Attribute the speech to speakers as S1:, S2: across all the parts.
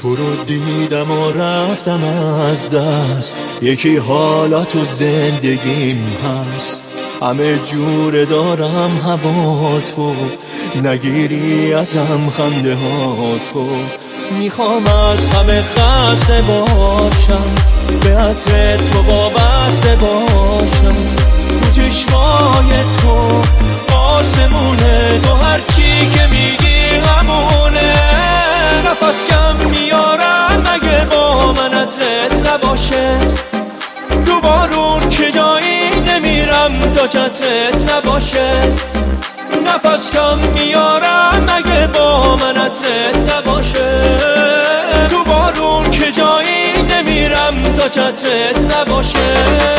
S1: تو رو دیدم و رفتم از دست، یکی حالا تو زندگیم هست. همه جوره دارم هوا تو، نگیری ازم خنده ها تو. میخوام از همه خسته باشم، به عطر تو وابسته باشم. تو چشمای تو آسمونه، تو هرچی که میگی همونه. نفس کم میارم اگه با من عطرت نباشه، تو بارون که جایی نمیرم تا چترت نباشه. نفس کم میارم اگه با من عطرت نباشه، تو بارون که جایی نمیرم تا چترت نباشه.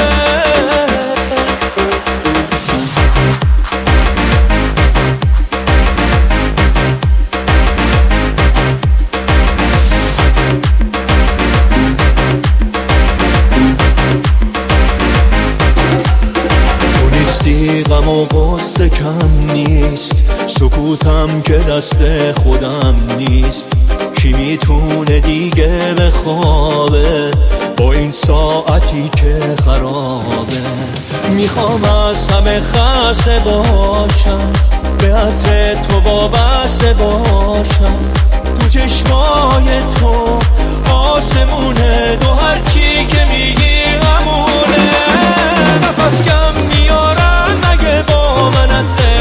S1: غم و غصه کم نیست، سکوتم که دست خودم نیست. کی میتونه دیگه بخوابه با این ساعتی که خرابه؟ میخوام از همه خسته باشم، به عطر تو وابسته باشم. تو چشمای تو آسمونه، تو هرچی که میگی همونه. نفس کم میارم اگه با من عطر